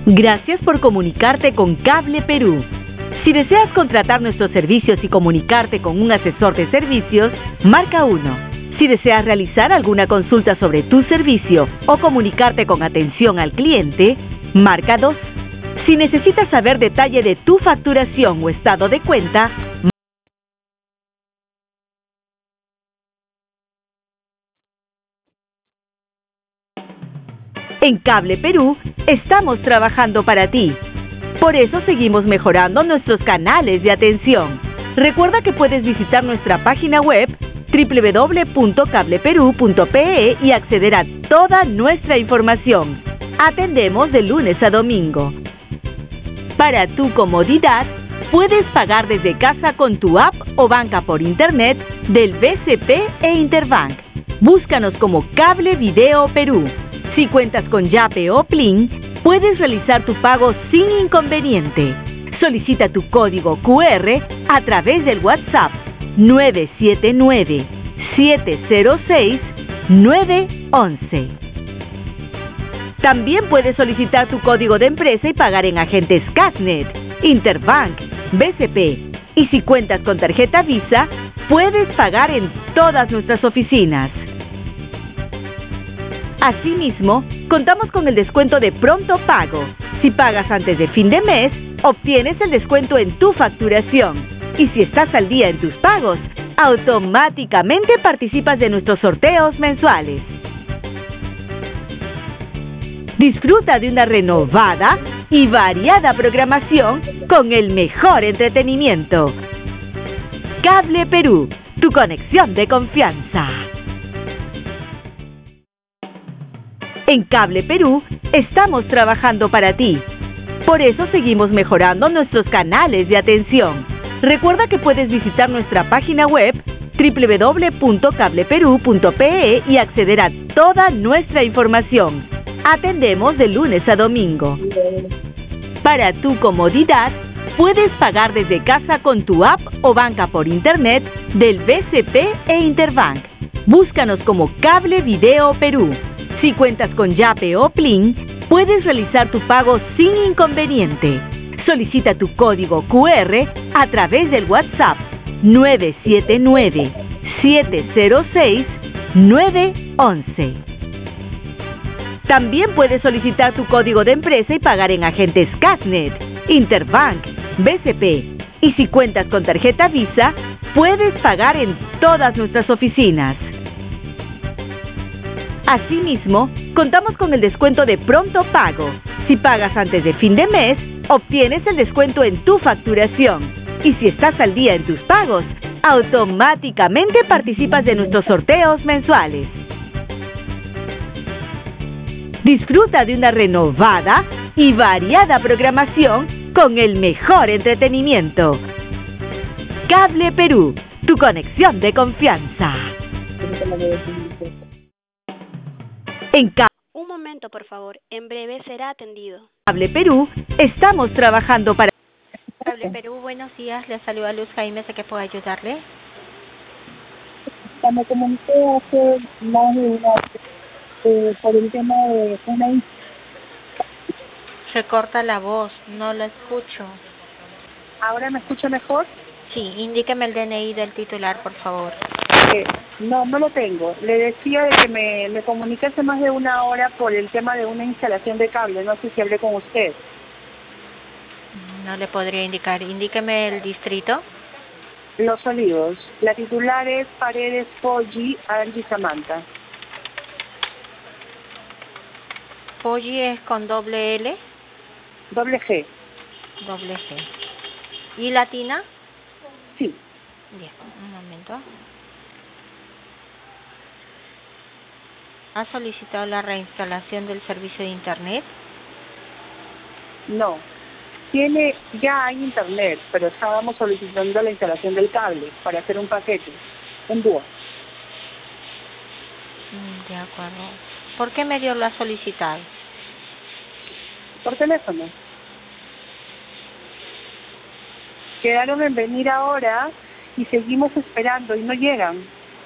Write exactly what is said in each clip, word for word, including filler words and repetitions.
Gracias por comunicarte con Cable Perú. Si deseas contratar nuestros servicios y comunicarte con un asesor de servicios, marca uno. Si deseas realizar alguna consulta sobre tu servicio o comunicarte con atención al cliente, marca dos. Si necesitas saber detalle de tu facturación o estado de cuenta, en Cable Perú estamos trabajando para ti. Por eso seguimos mejorando nuestros canales de atención. Recuerda que puedes visitar nuestra página web doble u doble u doble u punto cable perú punto pe e y acceder a toda nuestra información. Atendemos de lunes a domingo. Para tu comodidad, puedes pagar desde casa con tu app o banca por internet del B C P e Interbank. Búscanos como Cable Video Perú. Si cuentas con Yape o Plin, puedes realizar tu pago sin inconveniente. Solicita tu código cu erre a través del WhatsApp nueve siete nueve, siete cero seis, nueve once. También puedes solicitar tu código de empresa y pagar en agentes Casnet, Interbank, B C P. Y si cuentas con tarjeta Visa, puedes pagar en todas nuestras oficinas. Asimismo, contamos con el descuento de pronto pago. Si pagas antes de fin de mes, obtienes el descuento en tu facturación. Y si estás al día en tus pagos, automáticamente participas de nuestros sorteos mensuales. Disfruta de una renovada y variada programación con el mejor entretenimiento. Cable Perú, tu conexión de confianza. En Cable Perú estamos trabajando para ti. Por eso seguimos mejorando nuestros canales de atención. Recuerda que puedes visitar nuestra página web doble u doble u doble u punto cable perú punto pe e y acceder a toda nuestra información. Atendemos de lunes a domingo. Para tu comodidad, puedes pagar desde casa con tu app o banca por internet del B C P e Interbank. Búscanos como Cable Video Perú. Si cuentas con Yape o Plin, puedes realizar tu pago sin inconveniente. Solicita tu código cu erre a través del WhatsApp nueve siete nueve, siete cero seis, nueve once. También puedes solicitar tu código de empresa y pagar en agentes Casnet, Interbank, B C P. Y si cuentas con tarjeta Visa, puedes pagar en todas nuestras oficinas. Asimismo, contamos con el descuento de pronto pago. Si pagas antes de fin de mes, obtienes el descuento en tu facturación. Y si estás al día en tus pagos, automáticamente participas de nuestros sorteos mensuales. Disfruta de una renovada y variada programación con el mejor entretenimiento. Cable Perú, tu conexión de confianza. En Cable Un momento, por favor. En breve será atendido. Cable Perú estamos trabajando para... Cable Perú, buenos días. Le saluda Luz Jaime. ¿Sé que puedo ayudarle? Me comuniqué hace más de una eh, por el tema de una... Se corta la voz. No la escucho. ¿Ahora me escucha mejor? Sí, indíqueme el D N I del titular, por favor. Eh, no, no lo tengo. Le decía de que me, me comuniqué hace más de una hora por el tema de una instalación de cable. No sé si hablé con usted. No le podría indicar. Indíqueme el distrito. Los Olivos. La titular es Paredes Poggi, Angie Samantha. Poggi es con doble L. Doble G. Doble G. ¿Y latina? Sí. Bien, un momento. ¿Ha solicitado la reinstalación del servicio de internet? No. Tiene, ya hay internet, pero estábamos solicitando la instalación del cable para hacer un paquete, un dúo. De acuerdo. ¿Por qué medio lo ha solicitado? Por teléfono. Quedaron en venir ahora y seguimos esperando y no llegan.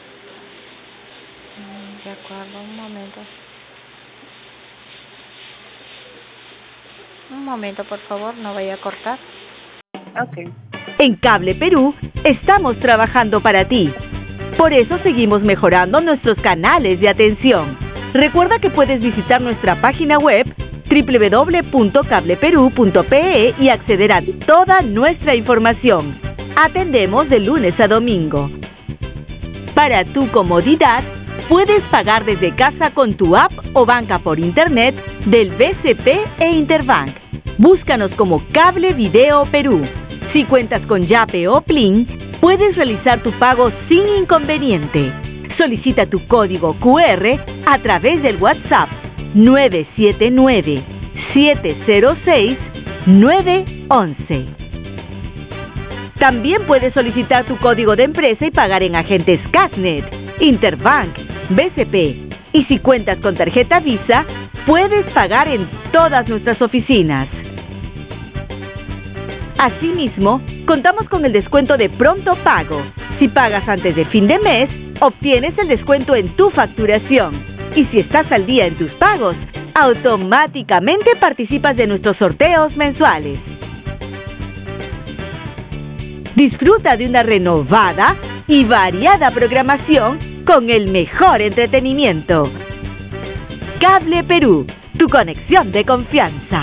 De acuerdo, un momento. Un momento, por favor, no vaya a cortar. Ok. En Cable Perú estamos trabajando para ti. Por eso seguimos mejorando nuestros canales de atención. Recuerda que puedes visitar nuestra página web doble u doble u doble u punto cable perú punto pe e y acceder a toda nuestra información. Atendemos de lunes a domingo. Para tu comodidad, puedes pagar desde casa con tu app o banca por internet del B C P e Interbank. Búscanos como Cable Video Perú. Si cuentas con Yape o Plin, puedes realizar tu pago sin inconveniente. Solicita tu código cu erre a través del WhatsApp nueve siete nueve, siete cero seis, nueve once. También puedes solicitar tu código de empresa y pagar en agentes Casnet, Interbank, B C P. Y si cuentas con tarjeta Visa, puedes pagar en todas nuestras oficinas. Asimismo, contamos con el descuento de pronto pago. Si pagas antes de fin de mes, obtienes el descuento en tu facturación. Y si estás al día en tus pagos, automáticamente participas de nuestros sorteos mensuales. Disfruta de una renovada y variada programación con el mejor entretenimiento. Cable Perú, tu conexión de confianza.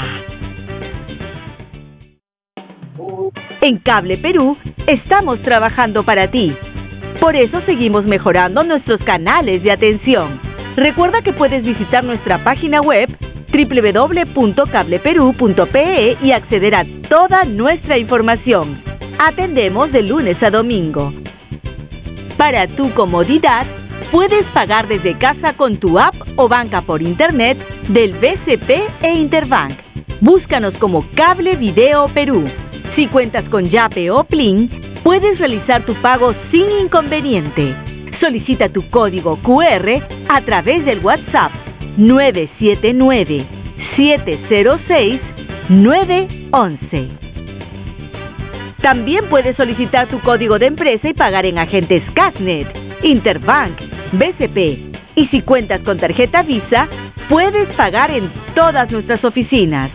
En Cable Perú estamos trabajando para ti. Por eso seguimos mejorando nuestros canales de atención. Recuerda que puedes visitar nuestra página web doble u doble u doble u punto cable perú punto pe e y acceder a toda nuestra información. Atendemos de lunes a domingo. Para tu comodidad, puedes pagar desde casa con tu app o banca por internet del B C P e Interbank. Búscanos como Cable Video Perú. Si cuentas con Yape o Plin, puedes realizar tu pago sin inconveniente. Solicita tu código cu erre a través del WhatsApp nueve siete nueve, siete cero seis, nueve once. También puedes solicitar tu código de empresa y pagar en agentes Casnet, Interbank, B C P. Y si cuentas con tarjeta Visa, puedes pagar en todas nuestras oficinas.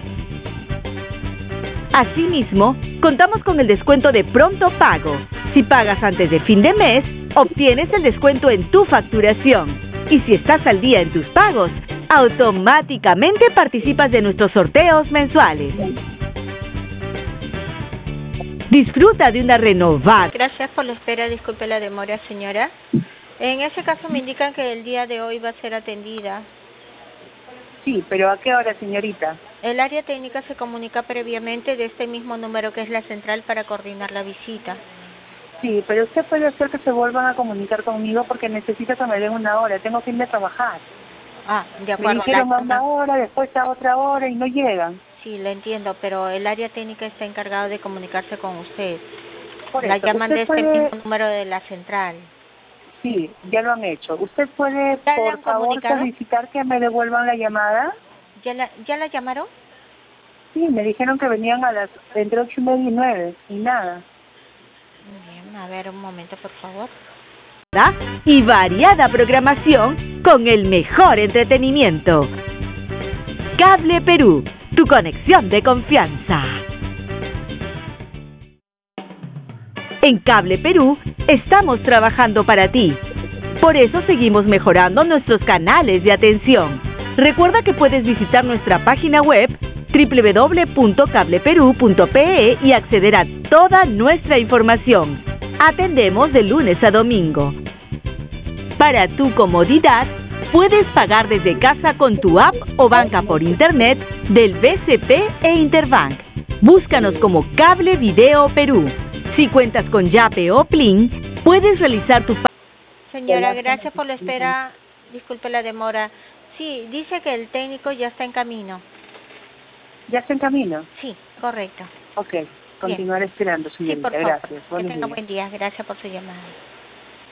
Asimismo, contamos con el descuento de pronto pago. Si pagas antes de fin de mes, obtienes el descuento en tu facturación. Y si estás al día en tus pagos, automáticamente participas de nuestros sorteos mensuales. Disfruta de una renovada. Gracias por la espera, disculpe la demora, señora. En ese caso me indican que el día de hoy va a ser atendida. Sí, pero ¿a qué hora, señorita? El área técnica se comunica previamente de este mismo número que es la central para coordinar la visita. Sí, pero usted puede hacer que se vuelvan a comunicar conmigo porque necesito que me den una hora. Tengo que irme a trabajar. Ah, de Me acuerdo. dijeron La- a una hora, después a otra hora y no llegan. Sí, le entiendo, pero el área técnica está encargado de comunicarse con usted. Por La eso, llaman usted de este puede- mismo número de la central. Sí, ya lo han hecho. ¿Usted puede, ¿Ya le por han favor, comunicado? solicitar que me devuelvan la llamada? ¿Ya la, ya la llamaron? Sí, me dijeron que venían a las entre ocho y media y nueve y nada. Bien, a ver, un momento, por favor. Y variada programación con el mejor entretenimiento. Cable Perú, tu conexión de confianza. En Cable Perú estamos trabajando para ti. Por eso seguimos mejorando nuestros canales de atención. Recuerda que puedes visitar nuestra página web doble u doble u doble u punto cable perú punto pe e y acceder a toda nuestra información. Atendemos de lunes a domingo. Para tu comodidad, puedes pagar desde casa con tu app o banca por internet del B C P e Interbank. Búscanos como Cable Video Perú. Si cuentas con Yape o Plin, puedes realizar tu pago. Señora, gracias por la espera. Disculpe la demora. Sí, dice que el técnico ya está en camino. ¿Ya está en camino? Sí, correcto. Ok, continuar esperando, Sí, señorita. por favor. Gracias. Que Buenos tenga días. buen día. Gracias por su llamada.